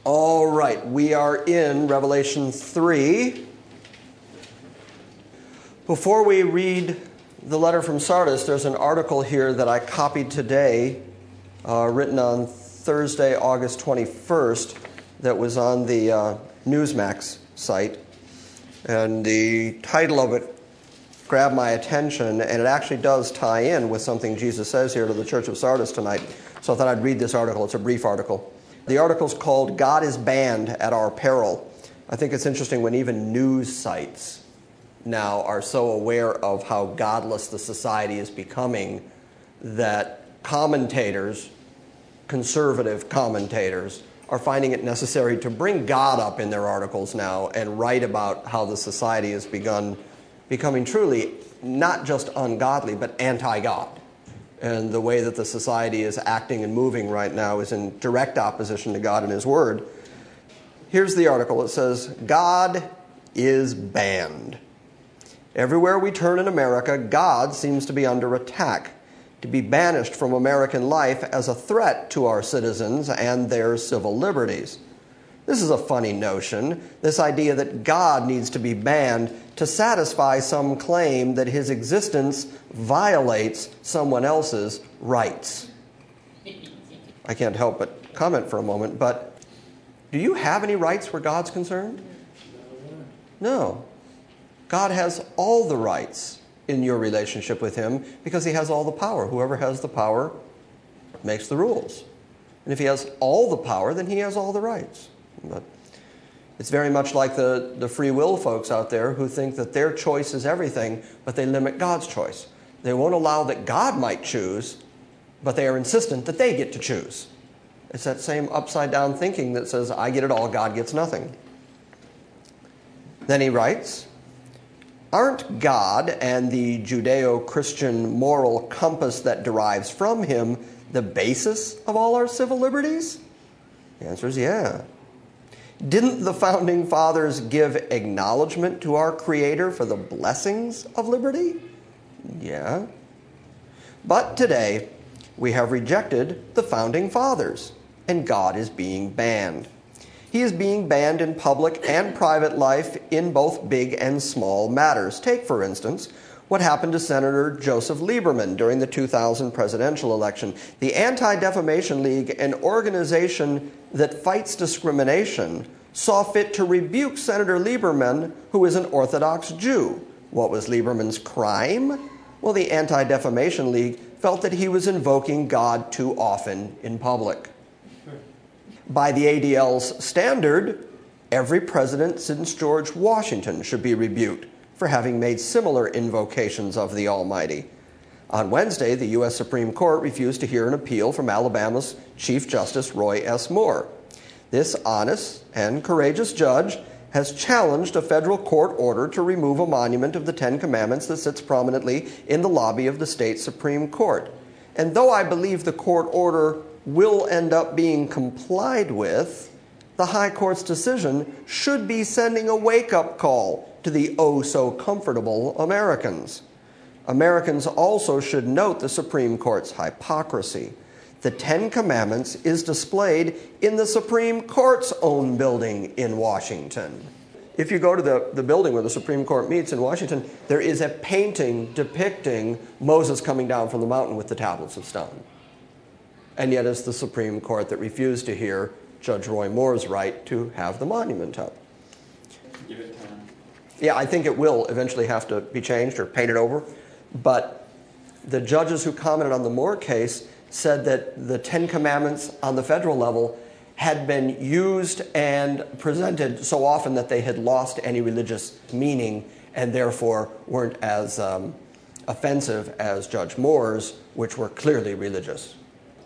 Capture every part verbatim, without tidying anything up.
All right, we are in Revelation three. Before we read the letter from Sardis, there's an article here that I copied today, uh, written on Thursday, August twenty-first, that was on the uh, Newsmax site. And the title of it grabbed my attention, and it actually does tie in with something Jesus says here to the Church of Sardis tonight. So I thought I'd read this article. It's a brief article. The article's called "God is Banned at Our Peril." I think it's interesting when even news sites now are so aware of how godless the society is becoming that commentators, conservative commentators, are finding it necessary to bring God up in their articles now and write about how the society has begun becoming truly not just ungodly, but anti-God. And the way that the society is acting and moving right now is in direct opposition to God and His Word. Here's the article. It says, "God is banned. Everywhere we turn in America, God seems to be under attack, to be banished from American life as a threat to our citizens and their civil liberties." This is a funny notion, this idea that God needs to be banned to satisfy some claim that His existence violates someone else's rights. I can't help but comment for a moment, but do you have any rights where God's concerned? No. God has all the rights in your relationship with Him because He has all the power. Whoever has the power makes the rules. And if He has all the power, then He has all the rights. But it's very much like the, the free will folks out there who think that their choice is everything, but they limit God's choice. They won't allow that God might choose, but they are insistent that they get to choose. It's that same upside-down thinking that says, I get it all, God gets nothing. Then he writes, "Aren't God and the Judeo-Christian moral compass that derives from Him the basis of all our civil liberties?" The answer is yeah. Didn't the Founding Fathers give acknowledgement to our Creator for the blessings of liberty? Yeah. But today, we have rejected the Founding Fathers, and God is being banned. He is being banned in public and private life in both big and small matters. Take, for instance, what happened to Senator Joseph Lieberman during the two thousand presidential election. The Anti-Defamation League, an organization that fights discrimination, saw fit to rebuke Senator Lieberman, who is an Orthodox Jew. What was Lieberman's crime? Well, the Anti-Defamation League felt that he was invoking God too often in public. By the A D L's standard, every president since George Washington should be rebuked for having made similar invocations of the Almighty. On Wednesday, the U S Supreme Court refused to hear an appeal from Alabama's Chief Justice Roy S. Moore. This honest and courageous judge has challenged a federal court order to remove a monument of the Ten Commandments that sits prominently in the lobby of the state Supreme Court. And though I believe the court order will end up being complied with, the High Court's decision should be sending a wake-up call to the oh-so-comfortable Americans. Americans also should note the Supreme Court's hypocrisy. The Ten Commandments is displayed in the Supreme Court's own building in Washington. If you go to the, the building where the Supreme Court meets in Washington, there is a painting depicting Moses coming down from the mountain with the tablets of stone. And yet it's the Supreme Court that refused to hear Judge Roy Moore's right to have the monument up. Give it time. Yeah, I think it will eventually have to be changed or painted over. But the judges who commented on the Moore case said that the Ten Commandments on the federal level had been used and presented so often that they had lost any religious meaning and therefore weren't as um, offensive as Judge Moore's, which were clearly religious.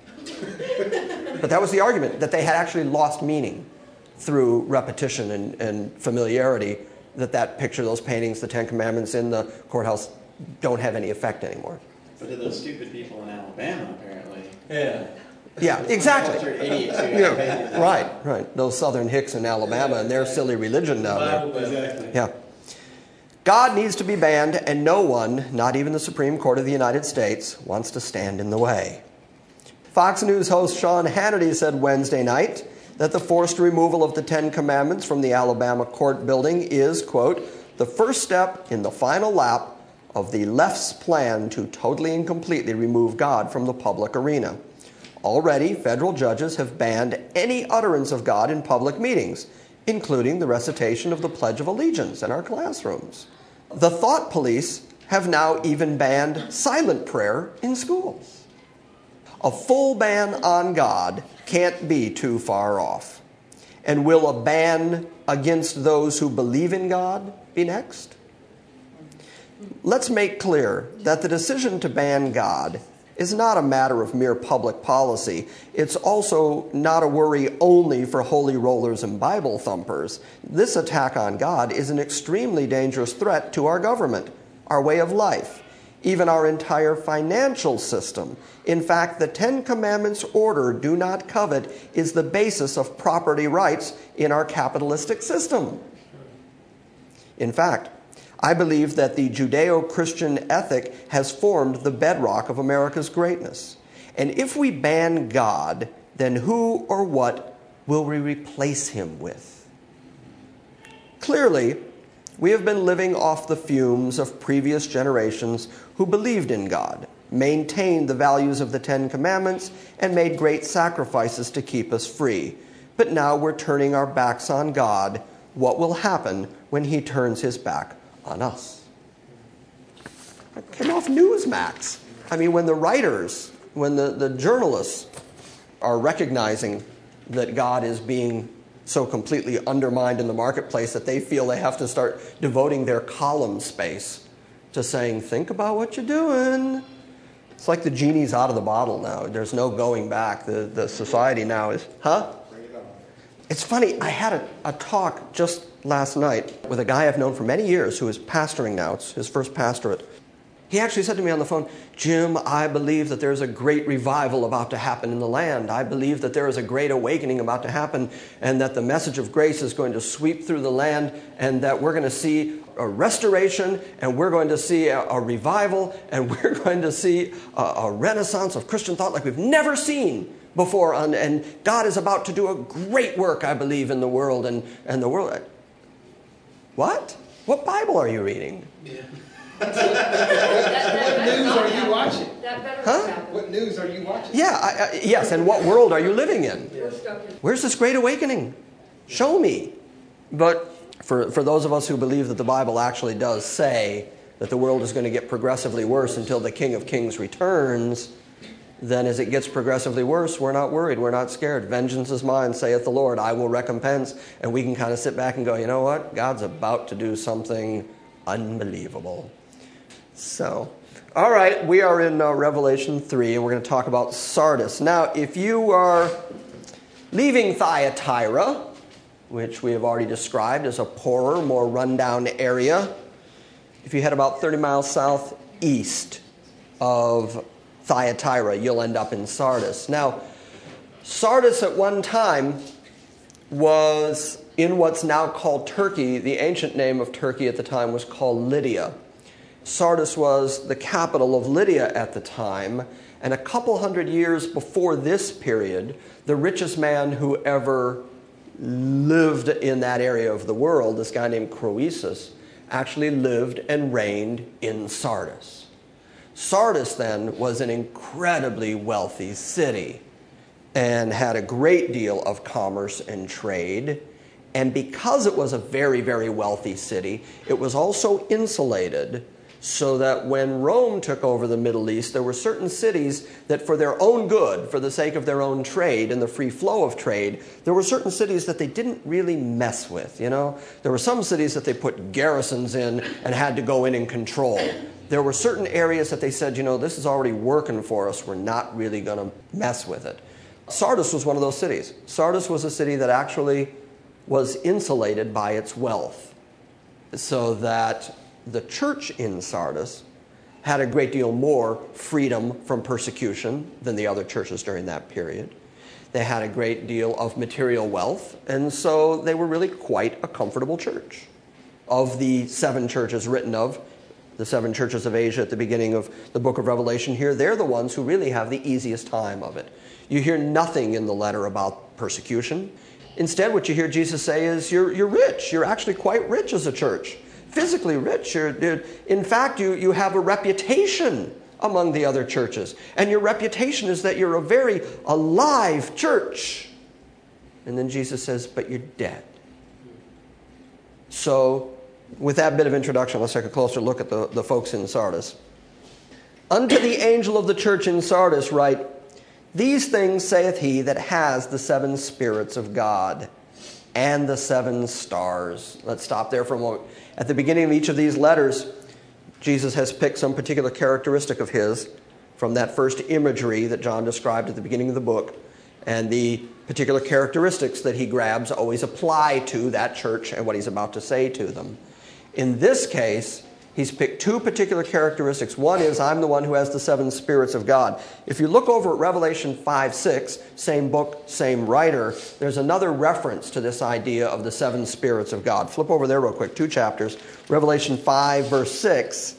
But that was the argument, that they had actually lost meaning through repetition and, and familiarity, that that picture, those paintings, the Ten Commandments in the courthouse don't have any effect anymore. But to those stupid people in Alabama, apparently. Yeah. Yeah, exactly. Idiots who Yeah, right, right. Those Southern hicks in Alabama and their silly religion down there. Exactly. Yeah. God needs to be banned, and no one, not even the Supreme Court of the United States, wants to stand in the way. Fox News host Sean Hannity said Wednesday night that the forced removal of the Ten Commandments from the Alabama court building is, quote, the first step in the final lap of the left's plan to totally and completely remove God from the public arena. Already, federal judges have banned any utterance of God in public meetings, including the recitation of the Pledge of Allegiance in our classrooms. The thought police have now even banned silent prayer in schools. A full ban on God can't be too far off. And will a ban against those who believe in God be next? Let's make clear that the decision to ban God is not a matter of mere public policy. It's also not a worry only for holy rollers and Bible thumpers. This attack on God is an extremely dangerous threat to our government, our way of life, even our entire financial system. In fact, the Ten Commandments order, do not covet, is the basis of property rights in our capitalistic system. In fact, I believe that the Judeo-Christian ethic has formed the bedrock of America's greatness. And if we ban God, then who or what will we replace him with? Clearly, we have been living off the fumes of previous generations who believed in God, maintained the values of the Ten Commandments, and made great sacrifices to keep us free. But now we're turning our backs on God. What will happen when he turns his back on us? It came off Newsmax. I mean, when the writers, when the, the journalists are recognizing that God is being so completely undermined in the marketplace that they feel they have to start devoting their column space to saying, think about what you're doing. It's like the genie's out of the bottle now. There's no going back. The, the society now is, huh? It's funny, I had a, a talk just last night with a guy I've known for many years who is pastoring now. It's his first pastorate. He actually said to me on the phone, Jim, I believe that there's a great revival about to happen in the land. I believe that there is a great awakening about to happen, and that the message of grace is going to sweep through the land, and that we're going to see a restoration, and we're going to see a, a revival, and we're going to see a, a renaissance of Christian thought like we've never seen before. And, and God is about to do a great work, I believe, in the world. And, and the world... What? What Bible are you reading? Yeah. What news are you watching? Huh? What news are you watching? Yeah, I, I, yes, and what world are you living in? Yeah. Where's this great awakening? Show me. But for, for those of us who believe that the Bible actually does say that the world is going to get progressively worse until the King of Kings returns, then as it gets progressively worse, we're not worried, we're not scared. Vengeance is mine, saith the Lord, I will recompense. And we can kind of sit back and go, you know what? God's about to do something unbelievable. So, all right, we are in uh, Revelation three, and we're going to talk about Sardis. Now, if you are leaving Thyatira, which we have already described as a poorer, more rundown area, if you head about thirty miles southeast of Thyatira, you'll end up in Sardis. Now, Sardis at one time was in what's now called Turkey. The ancient name of Turkey at the time was called Lydia. Sardis was the capital of Lydia at the time, and a couple hundred years before this period, the richest man who ever lived in that area of the world, this guy named Croesus, actually lived and reigned in Sardis. Sardis then was an incredibly wealthy city and had a great deal of commerce and trade. And because it was a very, very wealthy city, it was also insulated, so that when Rome took over the Middle East, there were certain cities that for their own good, for the sake of their own trade and the free flow of trade, there were certain cities that they didn't really mess with, you know? There were some cities that they put garrisons in and had to go in and control. There were certain areas that they said, you know, this is already working for us, we're not really going to mess with it. Sardis was one of those cities. Sardis was a city that actually was insulated by its wealth, so that the church in Sardis had a great deal more freedom from persecution than the other churches during that period. They had a great deal of material wealth, and so they were really quite a comfortable church. Of the seven churches written of, the seven churches of Asia at the beginning of the book of Revelation here, they're the ones who really have the easiest time of it. You hear nothing in the letter about persecution. Instead, what you hear Jesus say is, you're, you're rich. You're actually quite rich as a church. Physically rich. You're, you're, in fact, you, you have a reputation among the other churches. And your reputation is that you're a very alive church. And then Jesus says, but you're dead. So, with that bit of introduction, let's take a closer look at the, the folks in Sardis. Unto the angel of the church in Sardis write, these things saith he that has the seven spirits of God and the seven stars. Let's stop there for a moment. At the beginning of each of these letters, Jesus has picked some particular characteristic of his from that first imagery that John described at the beginning of the book. And the particular characteristics that he grabs always apply to that church and what he's about to say to them. In this case, he's picked two particular characteristics. One is, I'm the one who has the seven spirits of God. If you look over at Revelation five six, same book, same writer, there's another reference to this idea of the seven spirits of God. Flip over there real quick, two chapters. Revelation five, verse six.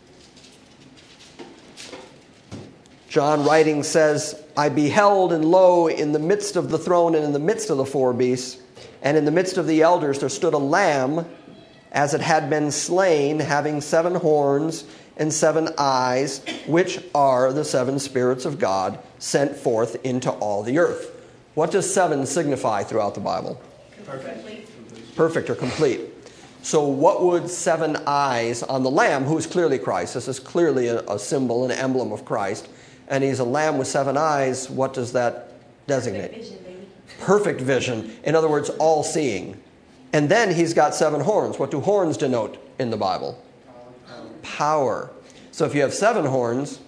John writing says, I beheld, and lo, in the midst of the throne and in the midst of the four beasts, and in the midst of the elders there stood a lamb, as it had been slain, having seven horns and seven eyes, which are the seven spirits of God sent forth into all the earth. What does seven signify throughout the Bible? Perfect. Perfect or complete. So what would seven eyes on the lamb, who is clearly Christ? This is clearly a, a symbol, an emblem of Christ. And he's a lamb with seven eyes. What does that designate? Perfect vision, baby. Perfect vision. In other words, all-seeing. And then he's got seven horns. What do horns denote in the Bible? Power. So if you have seven horns,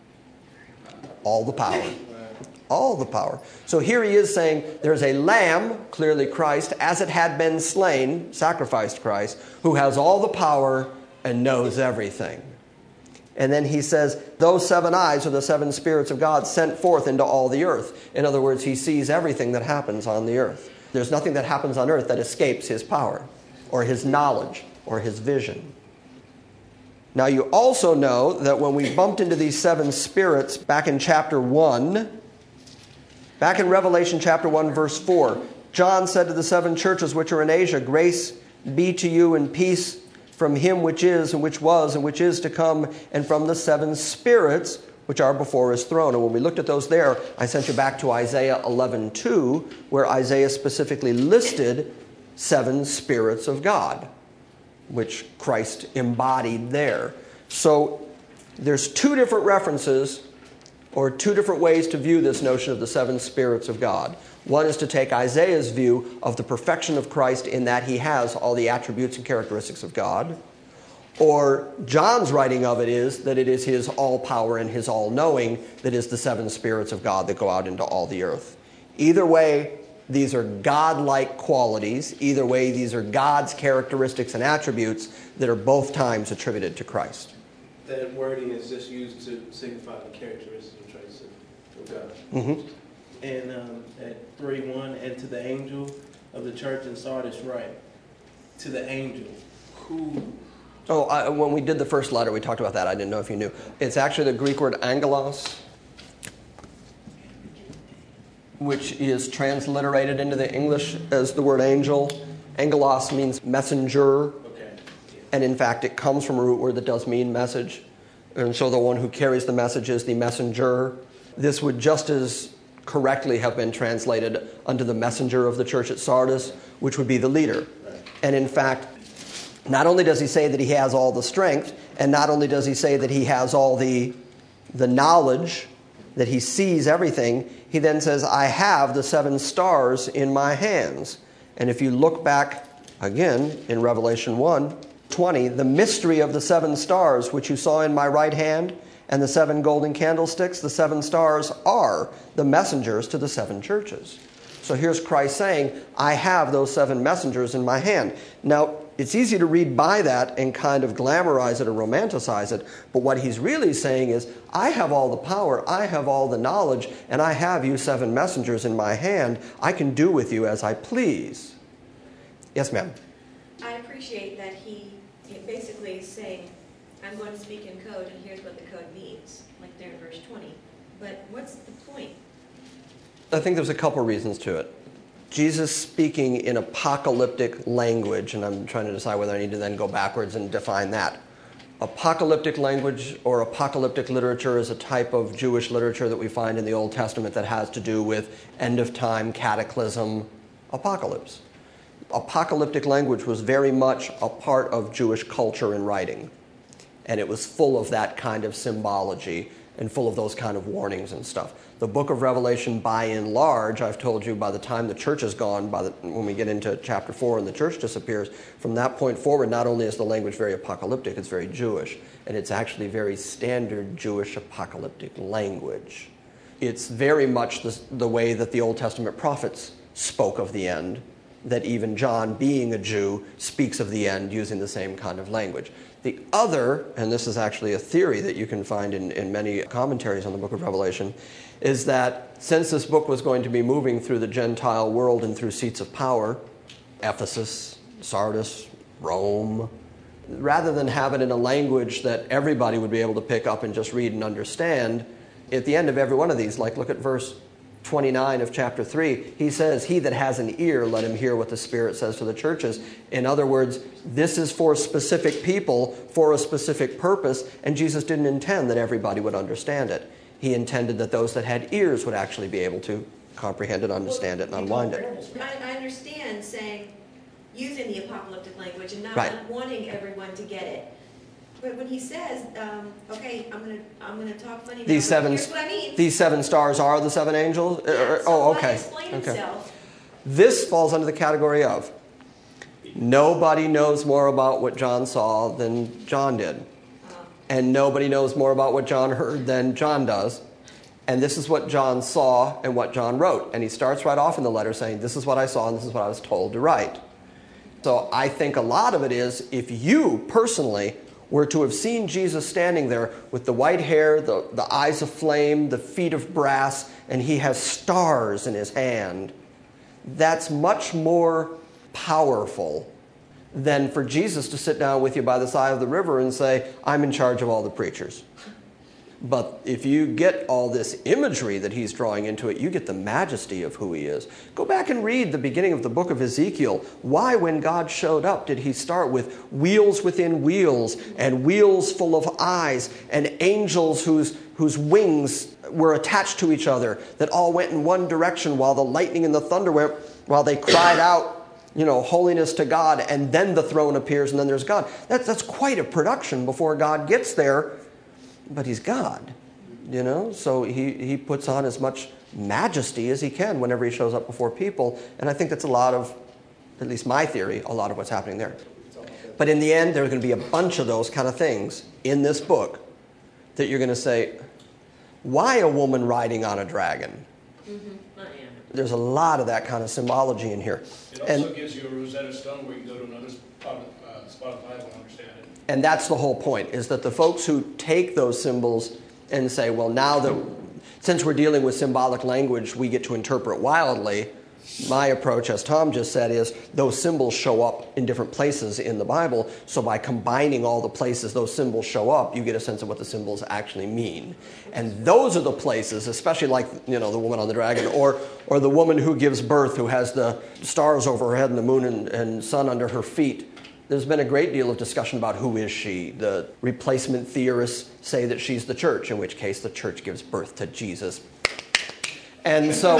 all the power. All the power. So here he is saying there's a lamb, clearly Christ, as it had been slain, sacrificed Christ, who has all the power and knows everything. And then he says, those seven eyes are the seven spirits of God sent forth into all the earth. In other words, he sees everything that happens on the earth. There's nothing that happens on earth that escapes his power or his knowledge or his vision. Now you also know that when we bumped into these seven spirits back in chapter one, back in Revelation chapter one, verse four, John said to the seven churches which are in Asia, grace be to you and peace from him which is, and which was, and which is to come, and from the seven spirits which are before his throne. And when we looked at those there, I sent you back to Isaiah eleven two, where Isaiah specifically listed seven spirits of God, which Christ embodied there. So there's two different references, or two different ways to view this notion of the seven spirits of God. One is to take Isaiah's view of the perfection of Christ in that he has all the attributes and characteristics of God. Or John's writing of it is that it is his all-power and his all-knowing that is the seven spirits of God that go out into all the earth. Either way, these are God-like qualities. Either way, these are God's characteristics and attributes that are both times attributed to Christ. That wording is just used to signify the characteristics and traits of God. Mm-hmm. And um, at three one, and to the angel of the church in Sardis write, to the angel, who... Oh, I, when we did the first letter, we talked about that. I didn't know if you knew. It's actually the Greek word angelos, which is transliterated into the English as the word angel. Angelos means messenger. Okay. And in fact, it comes from a root word that does mean message. And so the one who carries the message is the messenger. This would just as correctly have been translated unto the messenger of the church at Sardis, which would be the leader. Right. And in fact, not only does he say that he has all the strength, and not only does he say that he has all the, the knowledge, that he sees everything, he then says, I have the seven stars in my hands. And if you look back again in Revelation one twenty, the mystery of the seven stars which you saw in my right hand, and the seven golden candlesticks, the seven stars are the messengers to the seven churches. So here's Christ saying, I have those seven messengers in my hand. Now, it's easy to read by that and kind of glamorize it or romanticize it, but what he's really saying is, I have all the power, I have all the knowledge, and I have you seven messengers in my hand. I can do with you as I please. Yes, ma'am? I appreciate that he it basically is saying, I'm going to speak in code, and here's what the code means, like there in verse twenty. But what's the point? I think there's a couple reasons to it. Jesus speaking in apocalyptic language, and I'm trying to decide whether I need to then go backwards and define that. Apocalyptic language or apocalyptic literature is a type of Jewish literature that we find in the Old Testament that has to do with end-of-time, cataclysm, apocalypse. Apocalyptic language was very much a part of Jewish culture and writing, and it was full of that kind of symbology and full of those kind of warnings and stuff. The book of Revelation, by and large, I've told you, by the time the church is gone, by the, when we get into chapter four and the church disappears, from that point forward, not only is the language very apocalyptic, it's very Jewish, and it's actually very standard Jewish apocalyptic language. It's very much the, the way that the Old Testament prophets spoke of the end, that even John, being a Jew, speaks of the end using the same kind of language. The other, and this is actually a theory that you can find in, in many commentaries on the book of Revelation, is that since this book was going to be moving through the Gentile world and through seats of power, Ephesus, Sardis, Rome, rather than have it in a language that everybody would be able to pick up and just read and understand, at the end of every one of these, like look at verse twenty-nine of chapter three, he says, he that has an ear, let him hear what the Spirit says to the churches. In other words, this is for specific people, for a specific purpose, and Jesus didn't intend that everybody would understand it. He intended that those that had ears would actually be able to comprehend it, understand it, and unwind it. I, I understand saying, using the apocalyptic language and not Right. wanting everyone to get it. But when he says, um, okay, I'm gonna I'm gonna talk funny now, These but seven, here's what I mean. these seven stars are the seven angels? Yeah, Uh, so oh, why okay. explain okay. himself? This falls under the category of nobody knows more about what John saw than John did. Um, And nobody knows more about what John heard than John does. And this is what John saw and what John wrote. And he starts right off in the letter saying, this is what I saw and this is what I was told to write. So I think a lot of it is, if you personally were to have seen Jesus standing there with the white hair, the, the eyes of flame, the feet of brass, and he has stars in his hand, that's much more powerful than for Jesus to sit down with you by the side of the river and say, I'm in charge of all the preachers. But if you get all this imagery that he's drawing into it, you get the majesty of who he is. Go back and read the beginning of the book of Ezekiel. Why, when God showed up, did he start with wheels within wheels and wheels full of eyes and angels whose, whose wings were attached to each other that all went in one direction while the lightning and the thunder went, while they cried out, you know, holiness to God, and then the throne appears and then there's God. That's, that's quite a production before God gets there. But he's God, you know, so he, he puts on as much majesty as he can whenever he shows up before people. And I think that's a lot of, at least my theory, a lot of what's happening there. But in the end, there's going to be a bunch of those kind of things in this book that you're going to say, why a woman riding on a dragon? Mm-hmm. I am. There's a lot of that kind of symbology in here. It also And, gives you a Rosetta Stone where you can go to another spot, uh, spot of the Bible and understand it. and that's the whole point, is that the folks who take those symbols and say, well, now that, since we're dealing with symbolic language, we get to interpret wildly. My approach, as Tom just said, is those symbols show up in different places in the Bible. So by combining all the places those symbols show up, you get a sense of what the symbols actually mean. And those are the places, especially like, you know, the woman on the dragon, or or the woman who gives birth, who has the stars over her head and the moon and, and sun under her feet. There's been a great deal of discussion about who is she. The replacement theorists say that she's the church, in which case the church gives birth to Jesus. And so,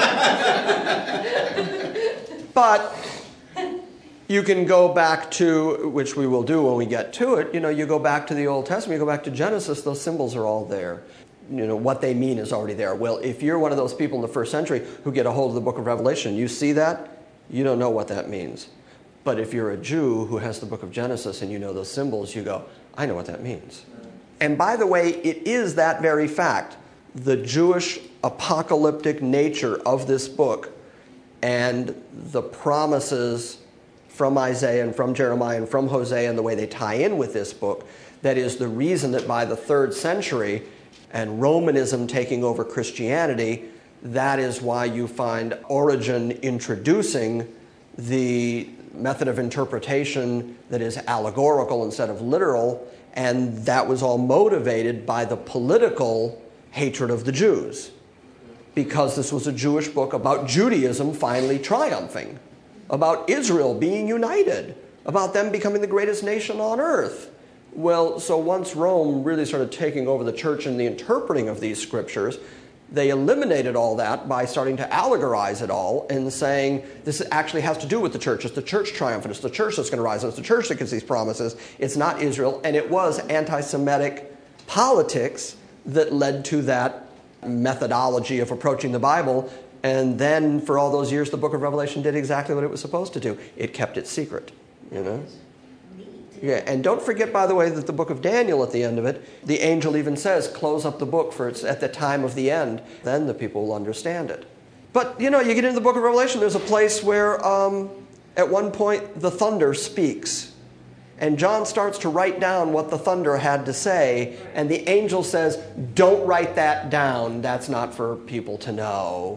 but you can go back to, which we will do when we get to it, you know, you go back to the Old Testament, you go back to Genesis, those symbols are all there. You know, what they mean is already there. Well, if you're one of those people in the first century who get a hold of the book of Revelation, you see that, you don't know what that means. But if you're a Jew who has the book of Genesis and you know those symbols, you go, I know what that means. And by the way, it is that very fact, the Jewish apocalyptic nature of this book and the promises from Isaiah and from Jeremiah and from Hosea and the way they tie in with this book, that is the reason that by the third century and Romanism taking over Christianity, that is why you find Origen introducing the method of interpretation that is allegorical instead of literal, and that was all motivated by the political hatred of the Jews. because this was a Jewish book about Judaism finally triumphing, about Israel being united, about them becoming the greatest nation on earth. Well, so once Rome really started taking over the church in the interpreting of these scriptures, they eliminated all that by starting to allegorize it all and saying this actually has to do with the church. It's the church triumphant. It's the church that's going to rise. And it's the church that gets these promises. It's not Israel. And it was anti-Semitic politics that led to that methodology of approaching the Bible. And then for all those years, the book of Revelation did exactly what it was supposed to do. It kept it secret, you know? Yeah, and don't forget, by the way, that the book of Daniel at the end of it, the angel even says, close up the book for it's at the time of the end. Then the people will understand it. But, you know, you get into the book of Revelation, there's a place where um, at one point the thunder speaks. And John starts to write down what the thunder had to say. And the angel says, don't write that down. That's not for people to know.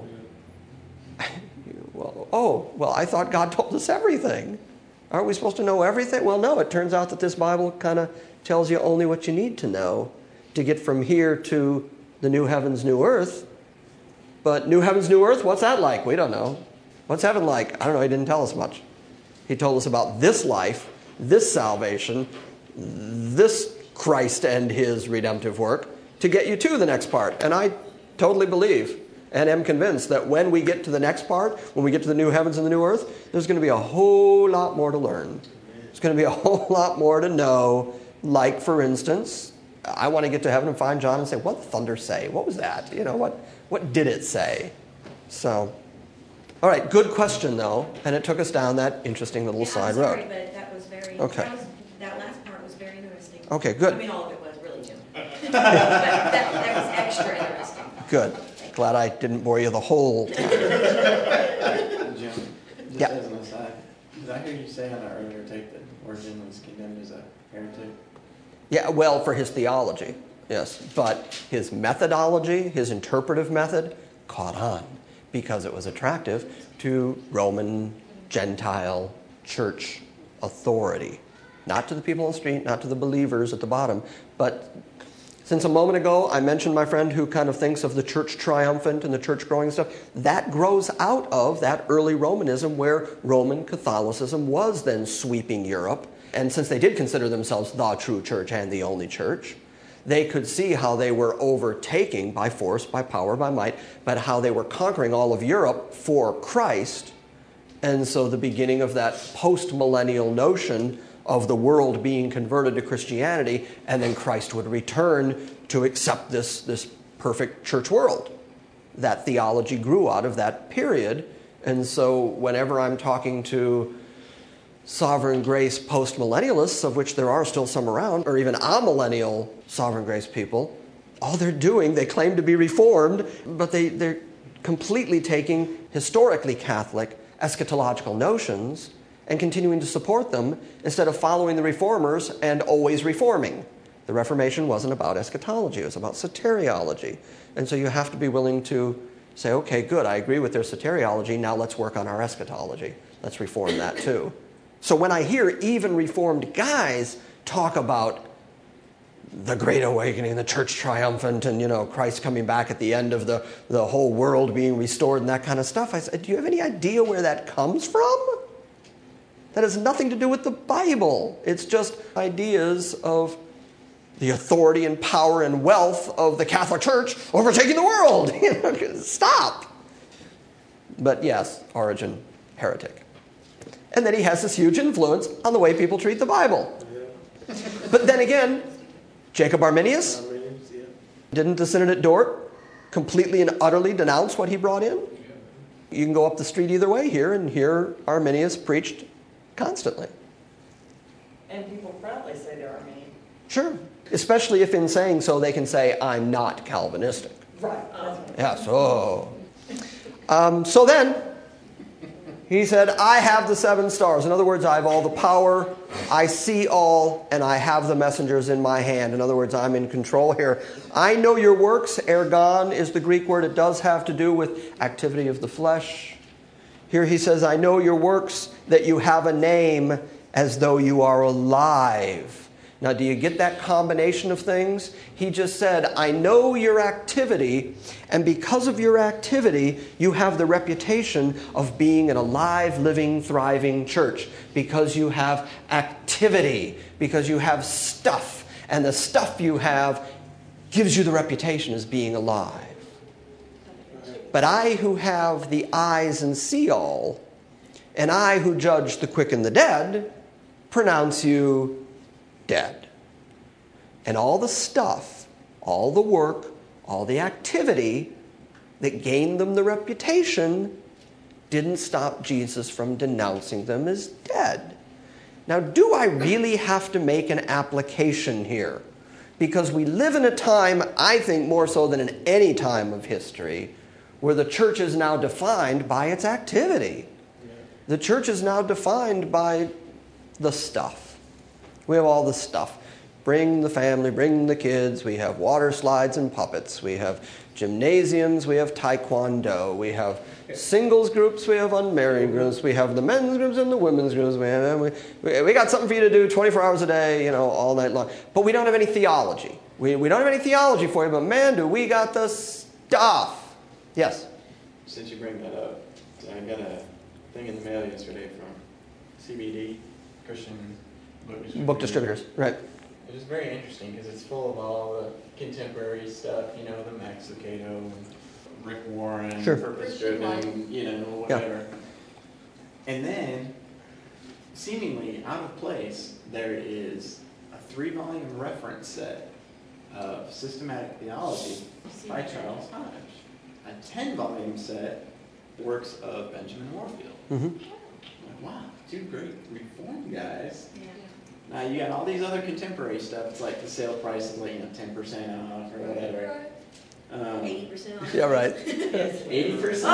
well, oh, well, I thought God told us everything. Aren't we supposed to know everything? Well, no, it turns out that this Bible kind of tells you only what you need to know to get from here to the new heavens, new earth. But new heavens, new earth, what's that like? We don't know. What's heaven like? I don't know. He didn't tell us much. He told us about this life, this salvation, this Christ and his redemptive work to get you to the next part. And I totally believe and am convinced that when we get to the next part, when we get to the new heavens and the new earth, there's going to be a whole lot more to learn. There's going to be a whole lot more to know. Like, for instance, I want to get to heaven and find John and say, what did the thunder say? What was that? You know, what, what did it say? So, all right, good question, though. And it took us down that interesting little Yeah, side I'm sorry, road. but that was very, Okay. that, was, that last part was very interesting. Okay, good. I mean, all of it was really, Jim. but that, that was extra interesting. Good. Glad I didn't bore you the whole time. Jim, just Yeah. as an aside, did I hear you say on our earlier tape that Origen was condemned as a heretic? Yeah, well, for his theology, yes. But his methodology, his interpretive method, caught on because it was attractive to Roman, Gentile, church authority. Not to the people on the street, not to the believers at the bottom, but since a moment ago I mentioned my friend who kind of thinks of the church triumphant and the church growing stuff, that grows out of that early Romanism where Roman Catholicism was then sweeping Europe. And since they did consider themselves the true church and the only church, they could see how they were overtaking by force, by power, by might, but how they were conquering all of Europe for Christ. And so the beginning of that post-millennial notion of the world being converted to Christianity, and then Christ would return to accept this, this perfect church world. That theology grew out of that period. And so whenever I'm talking to sovereign grace post-millennialists, of which there are still some around, or even amillennial sovereign grace people, all they're doing, they claim to be reformed, but they, they're completely taking historically Catholic eschatological notions and continuing to support them instead of following the reformers and always reforming. The Reformation wasn't about eschatology, it was about soteriology. And so you have to be willing to say, okay, good, I agree with their soteriology, now let's work on our eschatology. Let's reform that too. So when I hear even reformed guys talk about the Great Awakening, the church triumphant, and, you know, Christ coming back at the end of the, the whole world being restored and that kind of stuff, I said, do you have any idea where that comes from? That has nothing to do with the Bible. It's just ideas of the authority and power and wealth of the Catholic Church overtaking the world. Stop. But yes, Origen, heretic. And then he has this huge influence on the way people treat the Bible. Yeah. But then again, Jacob Arminius, Armenians, yeah. didn't the Synod at Dort completely and utterly denounce what he brought in? You can go up the street either way here and hear Arminius preached constantly. And people proudly say they're Armenian. Sure. Especially if in saying so they can say, I'm not Calvinistic. Right. Um, Yes, oh. Um, so then, he said, I have the seven stars. In other words, I have all the power, I see all, and I have the messengers in my hand. In other words, I'm in control here. I know your works. Ergon is the Greek word. It does have to do with activity of the flesh. Here he says, I know your works, that you have a name as though you are alive. Now, do you get that combination of things? He just said, I know your activity, and because of your activity, you have the reputation of being an alive, living, thriving church. Because you have activity, because you have stuff, and the stuff you have gives you the reputation as being alive. But I who have the eyes and see all, and I who judge the quick and the dead, pronounce you dead. And all the stuff, all the work, all the activity that gained them the reputation didn't stop Jesus from denouncing them as dead. Now, do I really have to make an application here? Because we live in a time, I think more so than in any time of history, where the church is now defined by its activity. The church is now defined by the stuff. We have all the stuff. Bring the family, bring the kids. We have water slides and puppets. We have gymnasiums. We have taekwondo. We have singles groups. We have unmarried groups. We have the men's groups and the women's groups. We, have, we, we got something for you to do twenty-four hours a day, you know, all night long. But we don't have any theology. We, we don't have any theology for you, but man, do we got the stuff. Yes? Since you bring that up, I got a thing in the mail yesterday from C B D, Christian Book Distributors. Book distributors, right. It was very interesting because it's full of all the contemporary stuff, you know, the Max Lucado, and Rick Warren, Sure. Purpose Driven, you know, whatever. Yeah. And then, seemingly out of place, there is a three-volume reference set of systematic theology by Charles Hodge. A ten-volume set, works of Benjamin Warfield. Mm-hmm. Like, wow, two great Reformed guys. Yeah. Now you got all these other contemporary stuff. It's like the sale price is like, you know, ten percent off or whatever. Um, Eighty percent off. Yeah, right. Eighty percent.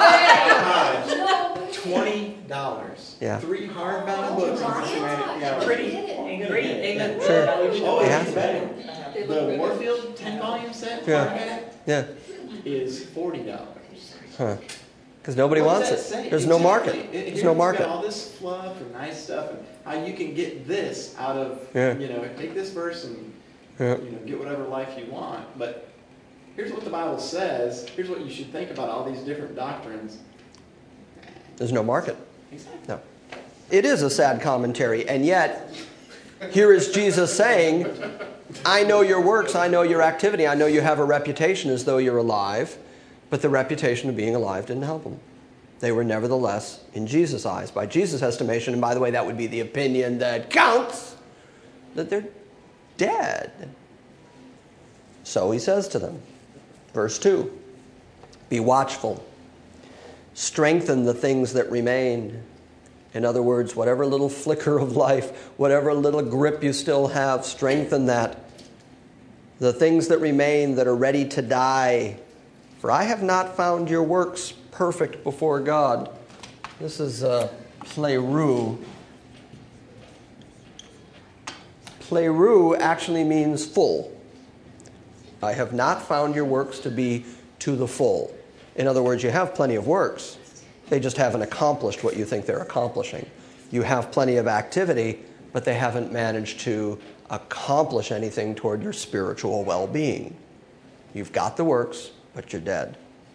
Twenty dollars. Yeah. Three hardbound books on systematic theology. Pretty, great. Amen. Sure. Oh, Yeah. it's better. The Warfield ten-volume set, Yeah. hardback, Yeah. is forty dollars. Huh. Because nobody What wants does it. that say? There's no market. Exactly. It- There's here no it's market. got all this fluff and nice stuff, and how you can get this out of, Yeah. you know, take this verse and Yeah. you know, get whatever life you want. But here's what the Bible says. Here's what you should think about all these different doctrines. There's no market. Exactly. No. It is a sad commentary, and yet here is Jesus saying, I know your works, I know your activity, I know you have a reputation as though you're alive, but the reputation of being alive didn't help them. They were nevertheless, in Jesus' eyes, by Jesus' estimation, and by the way, that would be the opinion that counts, that they're dead. So he says to them, verse two, be watchful, strengthen the things that remain. In other words, whatever little flicker of life, whatever little grip you still have, strengthen that. The things that remain that are ready to die. For I have not found your works perfect before God. This is uh, pleroo. Pleroo actually means full. I have not found your works to be to the full. In other words, you have plenty of works. They just haven't accomplished what you think they're accomplishing. You have plenty of activity, but they haven't managed to accomplish anything toward your spiritual well-being. You've got the works, but you're dead.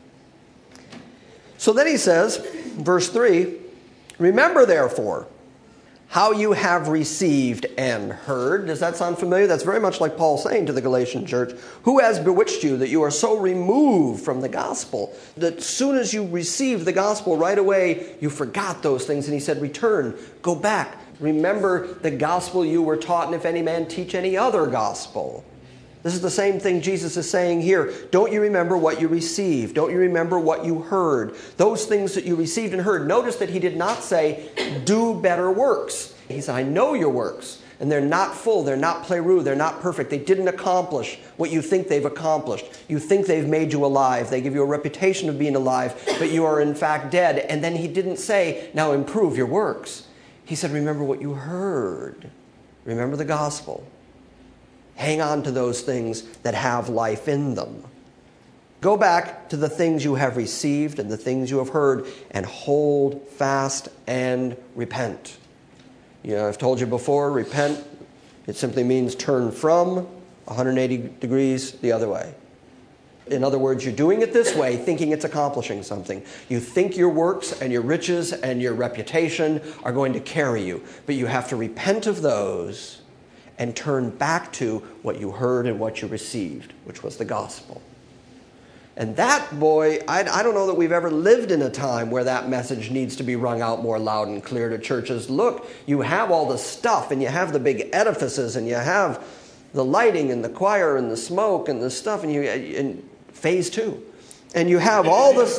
So then he says, verse three, remember therefore how you have received and heard. Does that sound familiar? That's very much like Paul saying to the Galatian church, who has bewitched you that you are so removed from the gospel that as soon as you received the gospel right away, you forgot those things. And he said, return, go back, remember the gospel you were taught, and if any man teach any other gospel. This is the same thing Jesus is saying here. Don't you remember what you received? Don't you remember what you heard? Those things that you received and heard. Notice that he did not say, do better works. He said, I know your works. And they're not full. They're not pleroo. They're not perfect. They didn't accomplish what you think they've accomplished. You think they've made you alive. They give you a reputation of being alive, but you are in fact dead. And then he didn't say, now improve your works. He said, remember what you heard. Remember the gospel. Hang on to those things that have life in them. Go back to the things you have received and the things you have heard and hold fast and repent. You know, I've told you before, repent It simply means turn from one hundred eighty degrees the other way. In other words, you're doing it this way, thinking it's accomplishing something. You think your works and your riches and your reputation are going to carry you, but you have to repent of those and turn back to what you heard and what you received, which was the gospel. And that, boy, I, I don't know that we've ever lived in a time where that message needs to be rung out more loud and clear to churches. Look, you have all the stuff, and you have the big edifices, and you have the lighting and the choir and the smoke and the stuff, and you in phase two. And you have all this,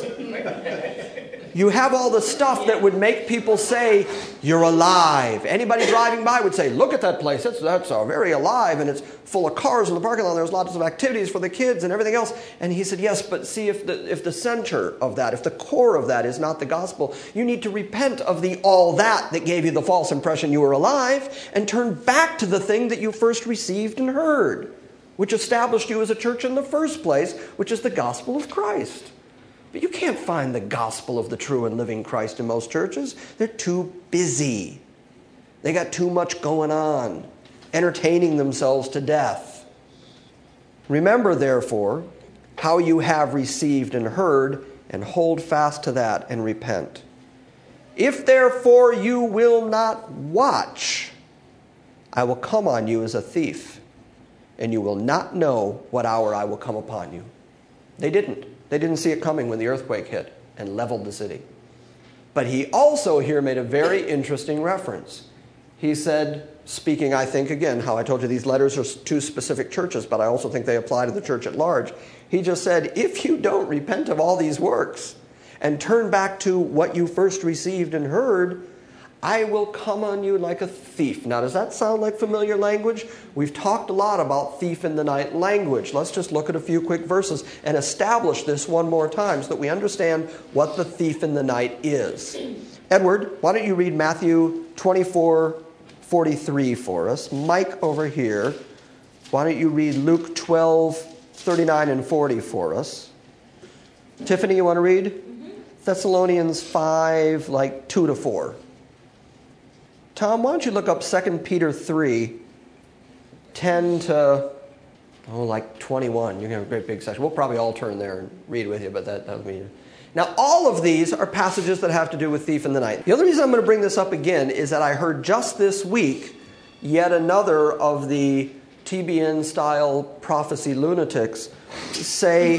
you have all the stuff that would make people say, you're alive. Anybody driving by would say, look at that place. It's, that's uh, very alive, and it's full of cars in the parking lot. There's lots of activities for the kids and everything else. And he said, yes, but see, if the, if the center of that, if the core of that is not the gospel, you need to repent of the all that that gave you the false impression you were alive and turn back to the thing that you first received and heard, which established you as a church in the first place, which is the gospel of Christ. But you can't find the gospel of the true and living Christ in most churches. They're too busy. They got too much going on, entertaining themselves to death. Remember, therefore, how you have received and heard, and hold fast to that and repent. If therefore you will not watch, I will come on you as a thief, and you will not know what hour I will come upon you. They didn't. They didn't see it coming when the earthquake hit and leveled the city. But he also here made a very interesting reference. He said, speaking, I think, again, how I told you these letters are to specific churches, but I also think they apply to the church at large. He just said, if you don't repent of all these works and turn back to what you first received and heard, I will come on you like a thief. Now, does that sound like familiar language? We've talked a lot about thief in the night language. Let's just look at a few quick verses and establish this one more time so that we understand what the thief in the night is. Edward, why don't you read Matthew twenty-four forty-three for us? Mike over here, why don't you read Luke twelve thirty-nine and forty for us? Tiffany, you want to read? Mm-hmm. Thessalonians five, like two to four. Tom, why don't you look up Second Peter three, ten to, oh, like twenty-one. You're going to have a great big section. We'll probably all turn there and read with you, but that doesn't mean... Now, all of these are passages that have to do with thief in the night. The other reason I'm going to bring this up again is that I heard just this week yet another of the T B N-style prophecy lunatics say,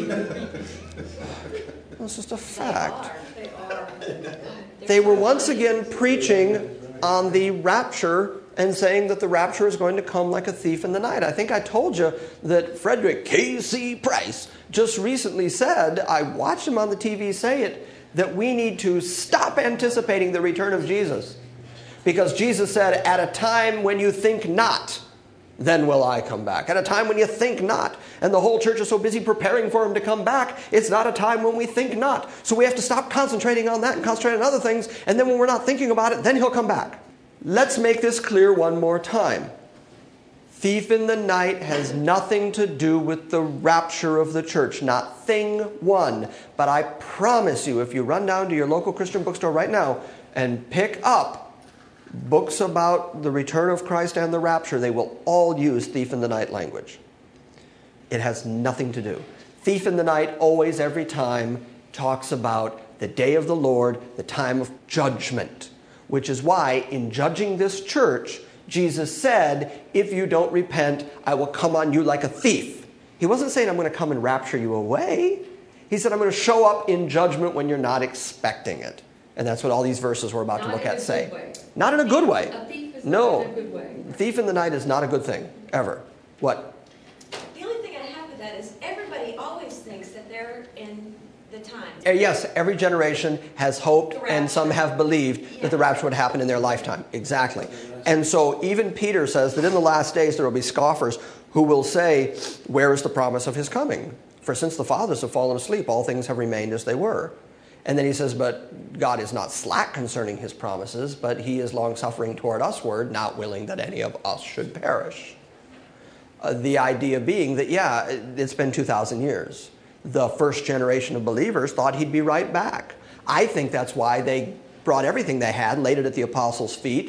it's just a fact. They are. They are. They were once again preaching on the rapture and saying that the rapture is going to come like a thief in the night. I think I told you that Frederick K C Price just recently said, I watched him on the T V say it, that we need to stop anticipating the return of Jesus. Because Jesus said, at a time when you think not, then will I come back. At a time when you think not. And the whole church is so busy preparing for him to come back, it's not a time when we think not. So we have to stop concentrating on that and concentrate on other things. And then when we're not thinking about it, then he'll come back. Let's make this clear one more time. Thief in the night has nothing to do with the rapture of the church. Not thing one. But I promise you, if you run down to your local Christian bookstore right now and pick up books about the return of Christ and the rapture, they will all use thief in the night language. It has nothing to do. Thief in the night always, every time, talks about the day of the Lord, the time of judgment, which is why in judging this church, Jesus said, if you don't repent, I will come on you like a thief. He wasn't saying I'm going to come and rapture you away. He said I'm going to show up in judgment when you're not expecting it. And that's what all these verses we're about Not to look in a at good say. way. Not in a good way. A thief is No. not in a good way. Thief in the night is not a good thing, ever. What? The only thing I have with that is everybody always thinks that they're in the time. Uh, Yes, every generation has hoped The and some rapture. have believed that the rapture would happen in their lifetime. Exactly. And so even Peter says that in the last days there will be scoffers who will say, where is the promise of his coming? For since the fathers have fallen asleep, all things have remained as they were. And then he says, but God is not slack concerning his promises, but he is long-suffering toward usward, not willing that any of us should perish. Uh, the idea being that, yeah, it's been two thousand years. The first generation of believers thought he'd be right back. I think that's why they brought everything they had, laid it at the apostles' feet,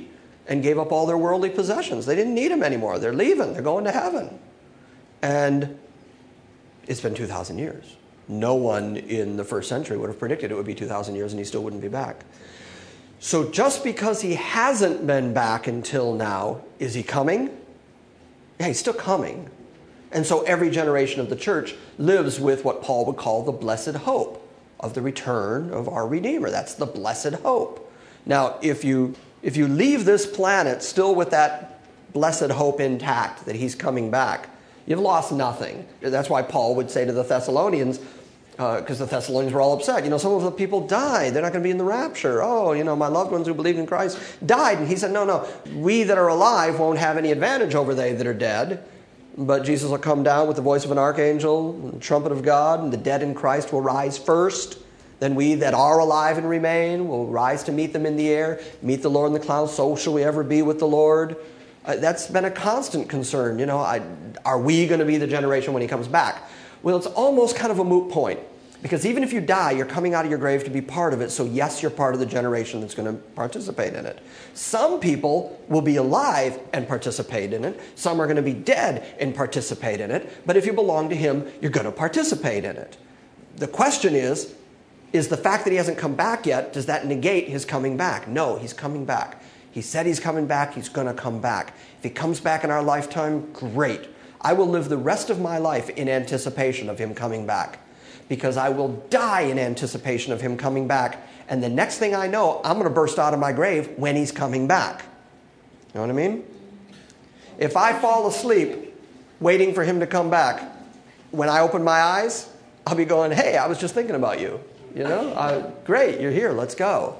and gave up all their worldly possessions. They didn't need them anymore. They're leaving. They're going to heaven. And it's been two thousand years. No one in the first century would have predicted it would be two thousand years and he still wouldn't be back. So just because he hasn't been back until now, is he coming? Yeah, he's still coming. And so every generation of the church lives with what Paul would call the blessed hope of the return of our Redeemer. That's the blessed hope. Now, if you if you leave this planet still with that blessed hope intact that he's coming back, you've lost nothing. That's why Paul would say to the Thessalonians, because uh, the Thessalonians were all upset. You know, some of the people died. They're not going to be in the rapture. Oh, you know, my loved ones who believed in Christ died. And he said, no, no, we that are alive won't have any advantage over they that are dead. But Jesus will come down with the voice of an archangel, and the trumpet of God, and the dead in Christ will rise first. Then we that are alive and remain will rise to meet them in the air, meet the Lord in the clouds. So shall we ever be with the Lord. Uh, that's been a constant concern. You know, I, are we going to be the generation when he comes back? Well, it's almost kind of a moot point. Because even if you die, you're coming out of your grave to be part of it. So yes, you're part of the generation that's going to participate in it. Some people will be alive and participate in it. Some are going to be dead and participate in it. But if you belong to him, you're going to participate in it. The question is, is the fact that he hasn't come back yet, does that negate his coming back? No, he's coming back. He said he's coming back. He's going to come back. If he comes back in our lifetime, great. I will live the rest of my life in anticipation of him coming back. Because I will die in anticipation of him coming back. And the next thing I know, I'm going to burst out of my grave when he's coming back. You know what I mean? If I fall asleep waiting for him to come back, when I open my eyes, I'll be going, hey, I was just thinking about you. You know, I, great, you're here, let's go.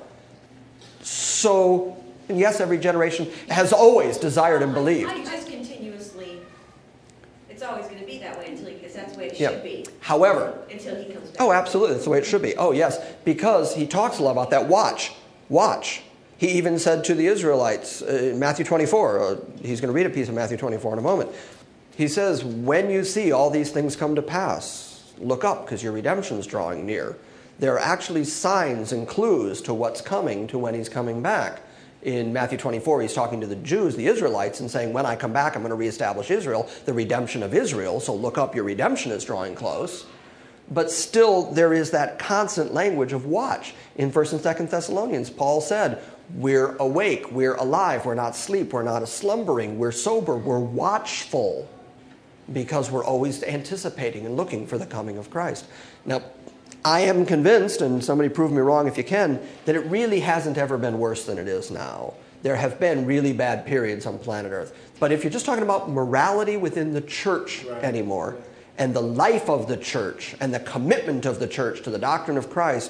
So, yes, every generation has always desired and believed. I just continuously, it's always going to be that way until he, because that's the way it Yeah. should be. However, Until he comes back. oh, absolutely. That's the way it should be. Oh, yes. Because he talks a lot about that. Watch. Watch. He even said to the Israelites, uh, Matthew twenty-four, uh, he's going to read a piece of Matthew twenty-four in a moment. He says, when you see all these things come to pass, look up because your redemption is drawing near. There are actually signs and clues to what's coming, to when he's coming back. In Matthew twenty-four, he's talking to the Jews, the Israelites, and saying, when I come back, I'm going to reestablish Israel, the redemption of Israel. So look up, your redemption is drawing close. But still, there is that constant language of watch. In First and Second Thessalonians, Paul said, we're awake, we're alive, we're not asleep, we're not slumbering, we're sober, we're watchful, because we're always anticipating and looking for the coming of Christ. Now, I am convinced, and somebody prove me wrong if you can, that it really hasn't ever been worse than it is now. There have been really bad periods on planet Earth. But if you're just talking about morality within the church Right. anymore, and the life of the church, and the commitment of the church to the doctrine of Christ,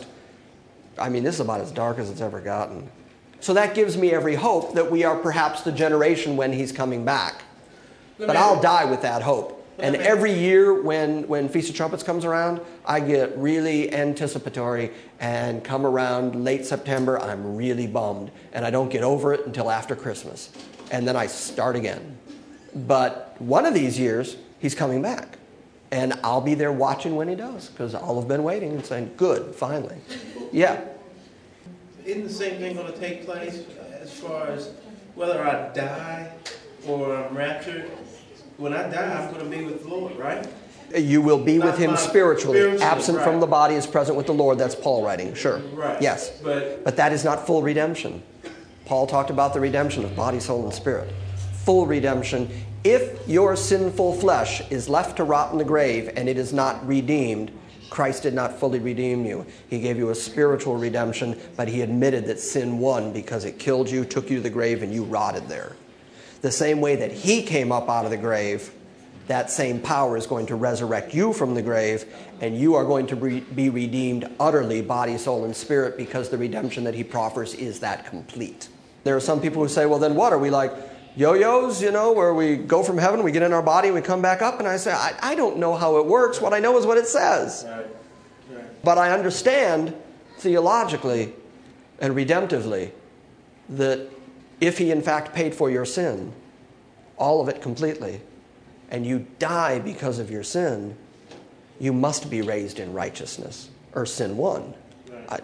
I mean, this is about as dark as it's ever gotten. So that gives me every hope that we are perhaps the generation when he's coming back. Let But me- I'll die with that hope. Let And me- every year when, when Feast of Trumpets comes around, I get really anticipatory, and come around late September, I'm really bummed. And I don't get over it until after Christmas. And then I start again. But one of these years, he's coming back. And I'll be there watching when he does, because I'll have been waiting and saying, good, finally. Yeah. Isn't the same thing going to take place as far as whether I die or I'm raptured? When I die, I'm going to be with the Lord, right? You will be with Not him my- spiritually. spiritually, Absent from right. the body is present with the Lord. That's Paul writing. Sure. Right. Yes. But But that is not full redemption. Paul talked about the redemption of body, soul, and spirit. Full redemption. If your sinful flesh is left to rot in the grave and it is not redeemed, Christ did not fully redeem you. He gave you a spiritual redemption, but he admitted that sin won because it killed you, took you to the grave, and you rotted there. The same way that he came up out of the grave, that same power is going to resurrect you from the grave, and you are going to be redeemed utterly, body, soul, and spirit, because the redemption that he proffers is that complete. There are some people who say, well, then what? Are we like yo-yos, you know, where we go from heaven, we get in our body, and we come back up? And I say, I, I don't know how it works. What I know is what it says. right, right. But I understand theologically and redemptively that if he in fact paid for your sin, all of it completely, and you die because of your sin, you must be raised in righteousness, or sin won. Right. I,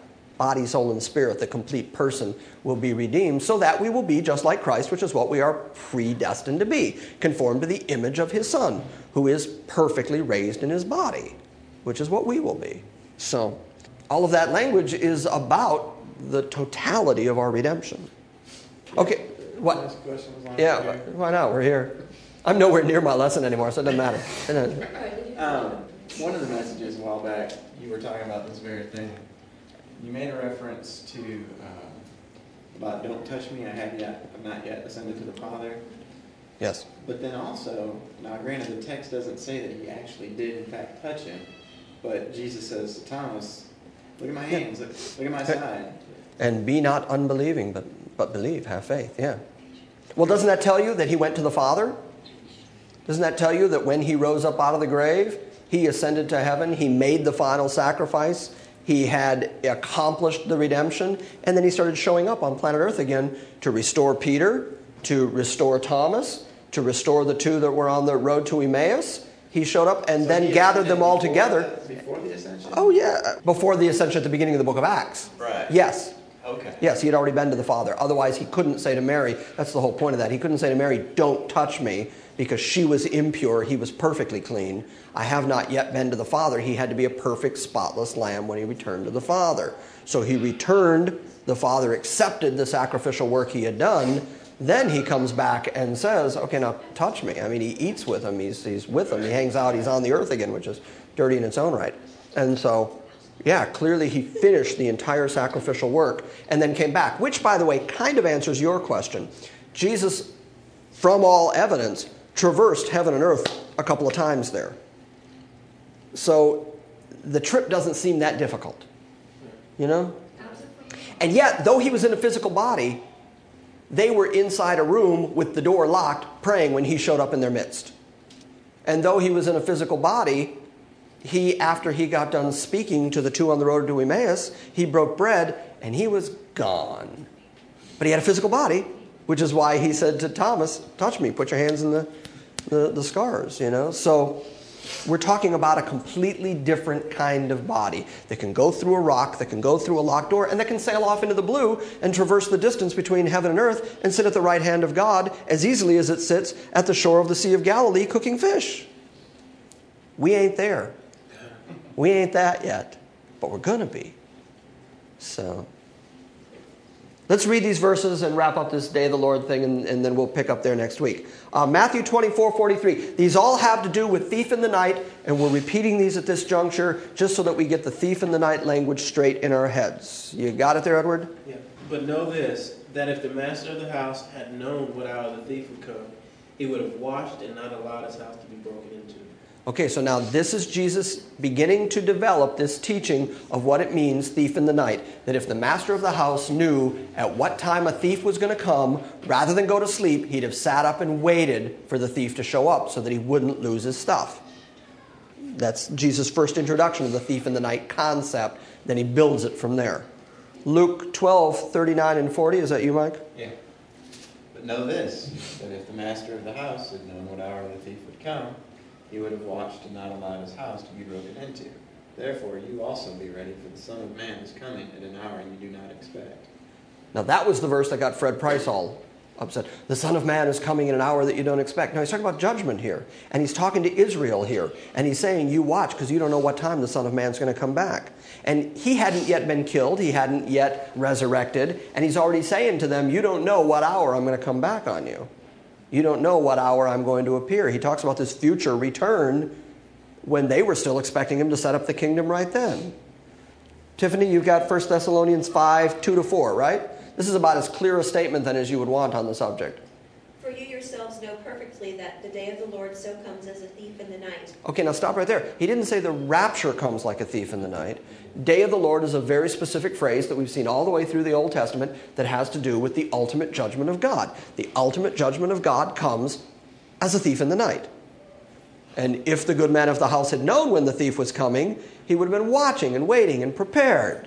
body, soul, and spirit, the complete person, will be redeemed so that we will be just like Christ, which is what we are predestined to be, conformed to the image of his Son, who is perfectly raised in his body, which is what we will be. So all of that language is about the totality of our redemption. Okay, what? Last question was on Yeah, here. why not? We're here. I'm nowhere near my lesson anymore, so it doesn't matter. It doesn't- Um, one of the messages a while back, you were talking about this very thing. You made a reference to uh, about "Don't touch me; I have yet, I've not yet ascended to the Father." Yes. But then also, now granted, the text doesn't say that he actually did in fact touch him, but Jesus says to Thomas, "Look at my hands, look, look at my Okay. side." And be not unbelieving, but, but believe, have faith. Yeah. Well, doesn't that tell you that he went to the Father? Doesn't that tell you that when he rose up out of the grave, he ascended to heaven, he made the final sacrifice, he had accomplished the redemption, and then he started showing up on planet Earth again to restore Peter, to restore Thomas, to restore the two that were on the road to Emmaus. He showed up and So then he gathered ascended them all before together. the- before the ascension? Oh, yeah. Before the ascension at the beginning of the book of Acts. Right. Yes. Okay. Yes, he had already been to the Father. Otherwise, he couldn't say to Mary, that's the whole point of that. He couldn't say to Mary, don't touch me, because she was impure. He was perfectly clean. I have not yet been to the Father. He had to be a perfect, spotless lamb when he returned to the Father. So he returned. The Father accepted the sacrificial work he had done. Then he comes back and says, okay, now touch me. I mean, he eats with him. He's, he's with him. He hangs out. He's on the earth again, which is dirty in its own right. And so, yeah, clearly he finished the entire sacrificial work and then came back, which, by the way, kind of answers your question. Jesus, from all evidence, traversed heaven and earth a couple of times there. So the trip doesn't seem that difficult, you know? And yet, though he was in a physical body, they were inside a room with the door locked, praying when he showed up in their midst. And though he was in a physical body, he, after he got done speaking to the two on the road to Emmaus, he broke bread and he was gone. But he had a physical body, which is why he said to Thomas, touch me, put your hands in the, the, the scars, you know. So we're talking about a completely different kind of body that can go through a rock, that can go through a locked door, and that can sail off into the blue and traverse the distance between heaven and earth and sit at the right hand of God as easily as it sits at the shore of the Sea of Galilee cooking fish. We ain't there. We ain't that yet, but we're going to be. So let's read these verses and wrap up this Day of the Lord thing, and, and then we'll pick up there next week. Uh, Matthew twenty-four forty-three. These all have to do with thief in the night, and we're repeating these at this juncture just so that we get the thief in the night language straight in our heads. You got it there, Edward? Yeah. But know this, that if the master of the house had known what hour the thief would come, he would have watched and not allowed his house to be broken into. Okay, so now this is Jesus beginning to develop this teaching of what it means, thief in the night. That if the master of the house knew at what time a thief was going to come, rather than go to sleep, he'd have sat up and waited for the thief to show up so that he wouldn't lose his stuff. That's Jesus' first introduction to the thief in the night concept. Then he builds it from there. Luke twelve thirty-nine and forty, is that you, Mike? Yeah. But know this, that if the master of the house had known what hour the thief would come, he would have watched and not allowed his house to be broken into. Therefore, you also be ready, for the Son of Man is coming at an hour you do not expect. Now that was the verse that got Fred Price all upset. The Son of Man is coming in an hour that you don't expect. Now he's talking about judgment here. And he's talking to Israel here. And he's saying, you watch, because you don't know what time the Son of Man's going to come back. And he hadn't yet been killed. He hadn't yet resurrected. And he's already saying to them, you don't know what hour I'm going to come back on you. You don't know what hour I'm going to appear. He talks about this future return when they were still expecting him to set up the kingdom right then. Tiffany, you've got First Thessalonians five, two to four, right? This is about as clear a statement then as you would want on the subject. For you yourselves know perfectly that the day of the Lord so comes as a thief in the night. Okay, now stop right there. He didn't say the rapture comes like a thief in the night. Day of the Lord is a very specific phrase that we've seen all the way through the Old Testament that has to do with the ultimate judgment of God. The ultimate judgment of God comes as a thief in the night. And if the good man of the house had known when the thief was coming, he would have been watching and waiting and prepared.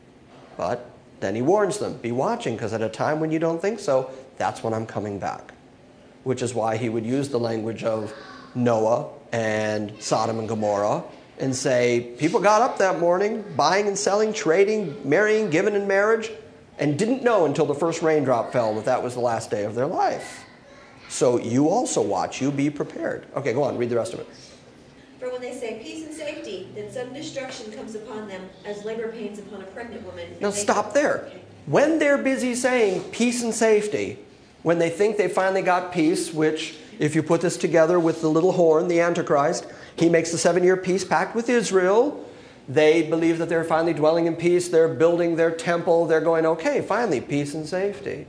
But then he warns them, be watching, because at a time when you don't think so, that's when I'm coming back. Which is why he would use the language of Noah and Sodom and Gomorrah and say, people got up that morning, buying and selling, trading, marrying, giving in marriage, and didn't know until the first raindrop fell that that was the last day of their life. So you also watch, you be prepared. Okay, go on, read the rest of it. For when they say peace and safety, then sudden destruction comes upon them as labor pains upon a pregnant woman. Now stop there. When they're busy saying peace and safety, when they think they finally got peace, which if you put this together with the little horn, the Antichrist, he makes the seven-year peace pact with Israel. They believe that they're finally dwelling in peace. They're building their temple. They're going, okay, finally, peace and safety.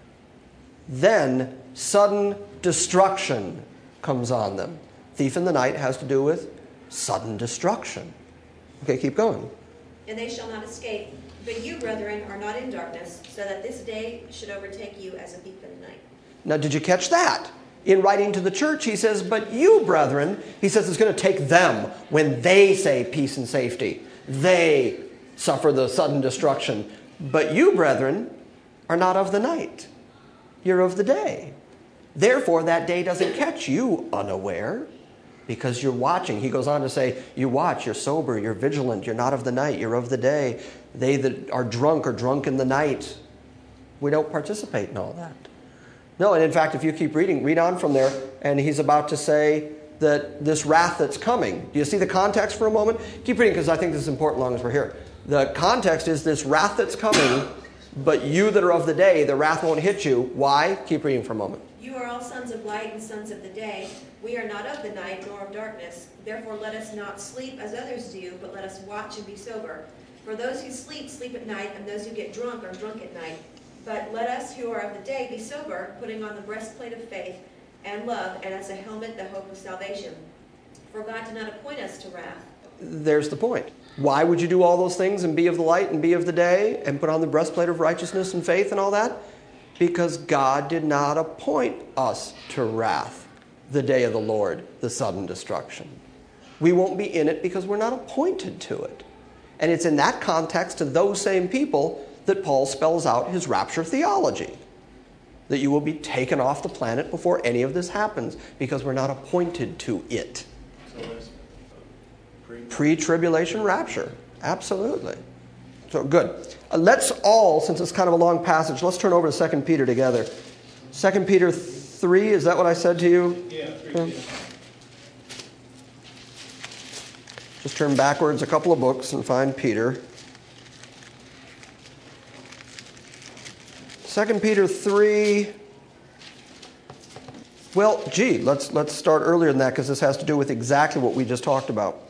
Then sudden destruction comes on them. Thief in the night has to do with sudden destruction. Okay, keep going. And they shall not escape. But you, brethren, are not in darkness, so that this day should overtake you as a thief in the night. Now, did you catch that? In writing to the church, he says, but you, brethren, he says it's going to take them when they say peace and safety. They suffer the sudden destruction. But you, brethren, are not of the night. You're of the day. Therefore, that day doesn't catch you unaware because you're watching. He goes on to say, you watch, you're sober, you're vigilant, you're not of the night, you're of the day. They that are drunk are drunk in the night. We don't participate in all that. No, and in fact, if you keep reading, read on from there, and he's about to say that this wrath that's coming. Do you see the context for a moment? Keep reading, because I think this is important as long as we're here. The context is this wrath that's coming, but you that are of the day, the wrath won't hit you. Why? Keep reading for a moment. You are all sons of light and sons of the day. We are not of the night nor of darkness. Therefore let us not sleep as others do, but let us watch and be sober. For those who sleep, sleep at night, and those who get drunk are drunk at night. But let us who are of the day be sober, putting on the breastplate of faith and love, and as a helmet the hope of salvation. For God did not appoint us to wrath. There's the point. Why would you do all those things and be of the light and be of the day and put on the breastplate of righteousness and faith and all that? Because God did not appoint us to wrath, the day of the Lord, the sudden destruction. We won't be in it because we're not appointed to it. And it's in that context to those same people that Paul spells out his rapture theology. That you will be taken off the planet before any of this happens because we're not appointed to it. So there's pre- Pre-tribulation rapture. Absolutely. So good. Uh, let's all, since it's kind of a long passage, let's turn over to Second Peter together. Second Peter three, is that what I said to you? Yeah, three, Okay. yeah. Just turn backwards a couple of books and find Peter. Second Peter three. Well, gee, let's let's start earlier than that because this has to do with exactly what we just talked about.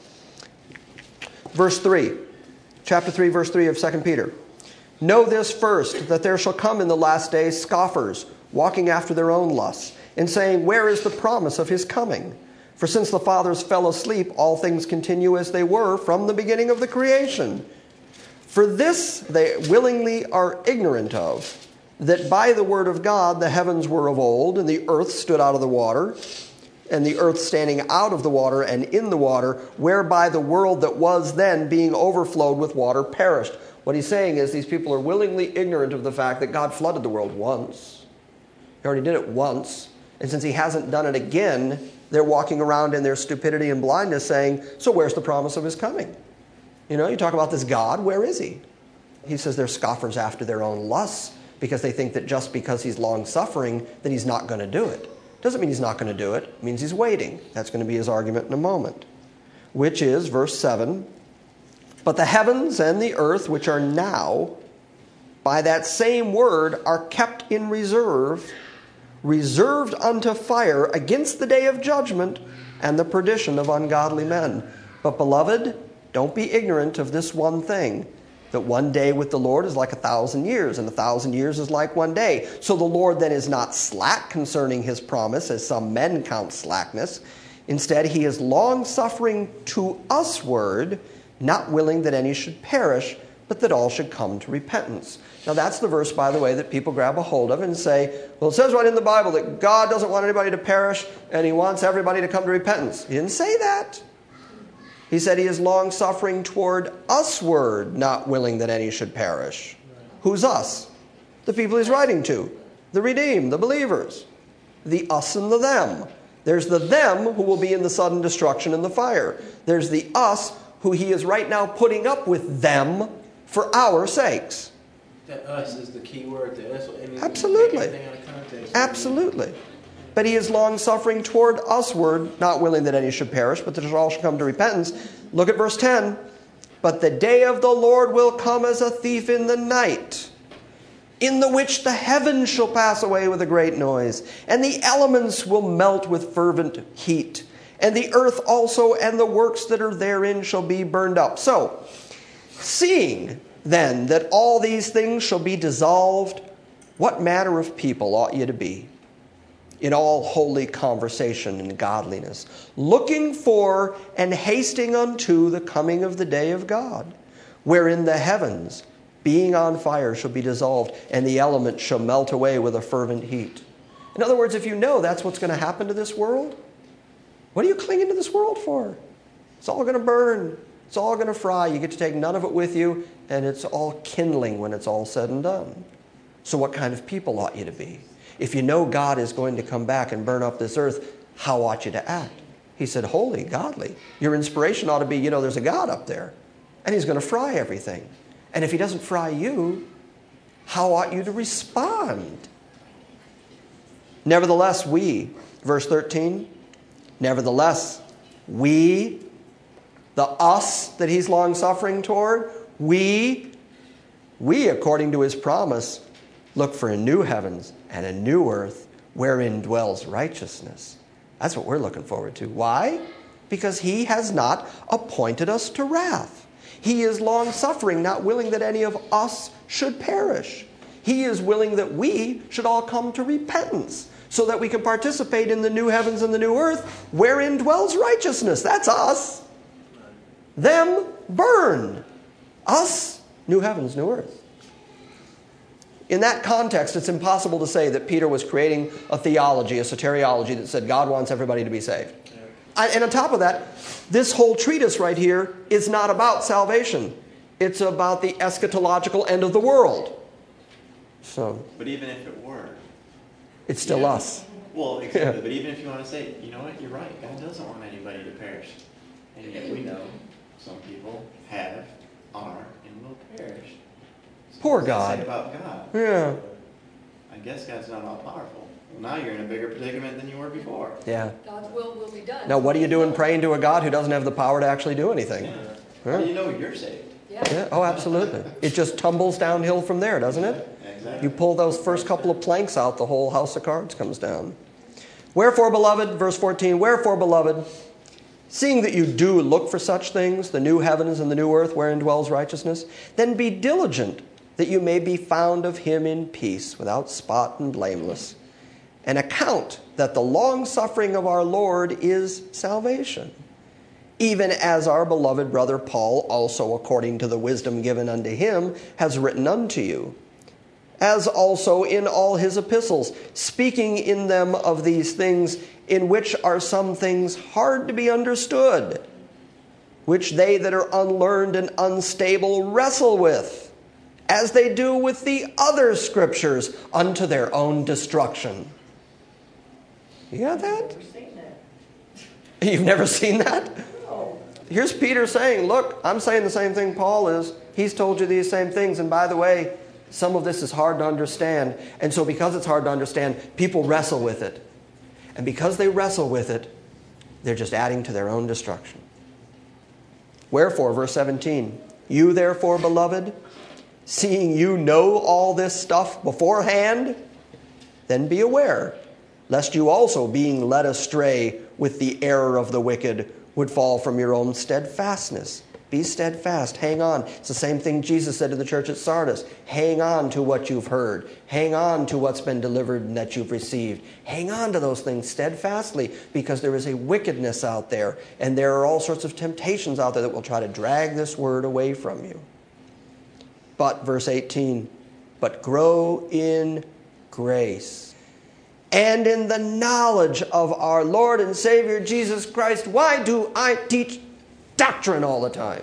Verse three. Chapter three, verse three of Second Peter. Know this first, that there shall come in the last days scoffers, walking after their own lusts, and saying, where is the promise of his coming? For since the fathers fell asleep, all things continue as they were from the beginning of the creation. For this they willingly are ignorant of, that by the word of God the heavens were of old, and the earth stood out of the water, and the earth standing out of the water and in the water, whereby the world that was then being overflowed with water perished. What he's saying is these people are willingly ignorant of the fact that God flooded the world once. He already did it once. And since he hasn't done it again, they're walking around in their stupidity and blindness saying, so where's the promise of his coming? You know, you talk about this God, where is he? He says they're scoffers after their own lusts because they think that just because he's long-suffering that he's not going to do it. Doesn't mean he's not going to do it. It means he's waiting. That's going to be his argument in a moment. Which is, verse seven, but the heavens and the earth, which are now, by that same word, are kept in reserve, reserved unto fire against the day of judgment and the perdition of ungodly men. But, beloved, don't be ignorant of this one thing, that one day with the Lord is like a thousand years, and a thousand years is like one day. So the Lord then is not slack concerning his promise, as some men count slackness. Instead, he is long-suffering to usward, not willing that any should perish, but that all should come to repentance. Now that's the verse, by the way, that people grab a hold of and say, well, it says right in the Bible that God doesn't want anybody to perish, and he wants everybody to come to repentance. He didn't say that. He said he is long-suffering toward usward, not willing that any should perish. Right. Who's us? The people he's writing to. The redeemed, the believers. The us and the them. There's the them who will be in the sudden destruction and the fire. There's the us who he is right now putting up with them for our sakes. That us is the key word there. That's what, and Absolutely. Everything out of context. Absolutely. But he is long-suffering toward usward, not willing that any should perish, but that all should come to repentance. Look at verse ten. But the day of the Lord will come as a thief in the night, in the which the heavens shall pass away with a great noise, and the elements will melt with fervent heat, and the earth also and the works that are therein shall be burned up. So, seeing then that all these things shall be dissolved, what manner of people ought ye to be in all holy conversation and godliness, looking for and hasting unto the coming of the day of God, wherein the heavens, being on fire, shall be dissolved, and the elements shall melt away with a fervent heat. In other words, if you know that's what's going to happen to this world, what are you clinging to this world for? It's all going to burn. It's all going to fry. You get to take none of it with you, and it's all kindling when it's all said and done. So what kind of people ought you to be? If you know God is going to come back and burn up this earth, how ought you to act? He said, holy, godly. Your inspiration ought to be, you know, there's a God up there, and he's going to fry everything. And if he doesn't fry you, how ought you to respond? Nevertheless, we, verse thirteen, nevertheless, we, the us that he's long-suffering toward, we, we, according to his promise, look for a new heavens and a new earth wherein dwells righteousness. That's what we're looking forward to. Why? Because he has not appointed us to wrath. He is long-suffering, not willing that any of us should perish. He is willing that we should all come to repentance so that we can participate in the new heavens and the new earth wherein dwells righteousness. That's us. Them, burn. Us, new heavens, new earth. In that context, it's impossible to say that Peter was creating a theology, a soteriology that said God wants everybody to be saved. I, and on top of that, this whole treatise right here is not about salvation. It's about the eschatological end of the world. So, But even if it were, it's still Yeah. us. well, exactly. Yeah. But even if you want to say, you know what, you're right. God doesn't want anybody to perish, and yet we know some people have, are, and will perish. So Poor what does that God. say about God? Yeah. I guess God's not all powerful. Well, now you're in a bigger predicament than you were before. Yeah. God's will will be done. Now, what are you doing praying to a God who doesn't have the power to actually do anything? Yeah. Huh? How do you know you're saved? Yeah. Yeah. Oh, absolutely. It just tumbles downhill from there, doesn't it? Exactly. You pull those first couple of planks out, the whole house of cards comes down. Wherefore, beloved, verse fourteen, wherefore, beloved, seeing that you do look for such things, the new heavens and the new earth wherein dwells righteousness, then be diligent that you may be found of him in peace, without spot and blameless, and account that the long-suffering of our Lord is salvation, even as our beloved brother Paul also, according to the wisdom given unto him, has written unto you, as also in all his epistles, speaking in them of these things, in which are some things hard to be understood, which they that are unlearned and unstable wrestle with, as they do with the other scriptures, unto their own destruction. You got that? Never seen that. You've never seen that? No. Here's Peter saying, look, I'm saying the same thing Paul is. He's told you these same things. And by the way, some of this is hard to understand. And so because it's hard to understand, people wrestle with it. And because they wrestle with it, they're just adding to their own destruction. Wherefore, verse seventeen, you therefore, beloved, seeing you know all this stuff beforehand, then be aware, lest you also, being led astray with the error of the wicked, would fall from your own steadfastness. Be steadfast. Hang on. It's the same thing Jesus said to the church at Sardis. Hang on to what you've heard. Hang on to what's been delivered and that you've received. Hang on to those things steadfastly, because there is a wickedness out there, and there are all sorts of temptations out there that will try to drag this word away from you. But, verse eighteen, but grow in grace and in the knowledge of our Lord and Savior Jesus Christ. Why do I teach doctrine all the time?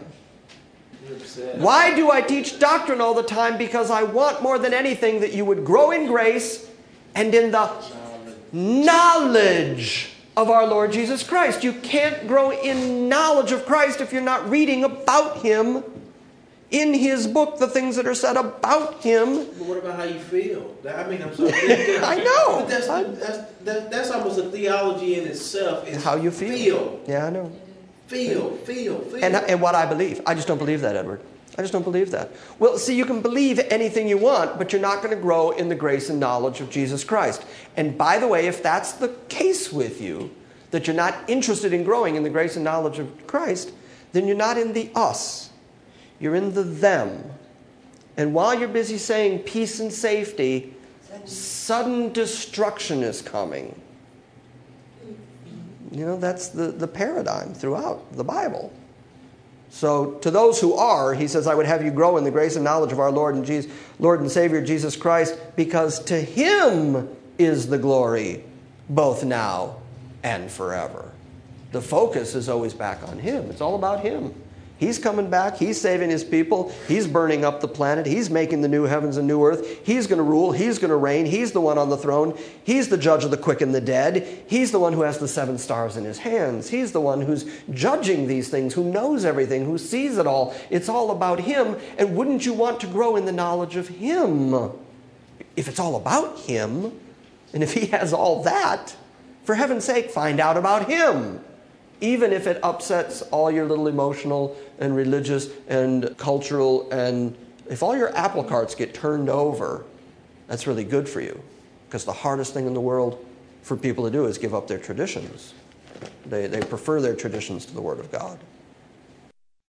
Why do I teach doctrine all the time? Because I want more than anything that you would grow in grace and in the knowledge of our Lord Jesus Christ. You can't grow in knowledge of Christ if you're not reading about Him in His book, the things that are said about Him. But what about how you feel? I mean, I'm sorry. I know. But that's, that's, that's, that's almost a theology in itself. Is how you feel. Feel. Yeah, I know. Feel, feel, feel. And, and what I believe. I just don't believe that, Edward. I just don't believe that. Well, see, you can believe anything you want, but you're not going to grow in the grace and knowledge of Jesus Christ. And by the way, if that's the case with you, that you're not interested in growing in the grace and knowledge of Christ, then you're not in the us. You're in the them. And while you're busy saying peace and safety, sudden destruction is coming. You know, that's the, the paradigm throughout the Bible. So to those who are, he says, I would have you grow in the grace and knowledge of our Lord and Jesus, Lord and Savior Jesus Christ, because to Him is the glory, both now and forever. The focus is always back on Him. It's all about Him. He's coming back. He's saving His people. He's burning up the planet. He's making the new heavens and new earth. He's going to rule. He's going to reign. He's the one on the throne. He's the judge of the quick and the dead. He's the one who has the seven stars in His hands. He's the one who's judging these things, who knows everything, who sees it all. It's all about Him. And wouldn't you want to grow in the knowledge of Him? If it's all about Him, and if He has all that, for heaven's sake, find out about Him. Even if it upsets all your little emotional and religious and cultural, and if all your apple carts get turned over, that's really good for you. Because the hardest thing in the world for people to do is give up their traditions. They, they prefer their traditions to the Word of God.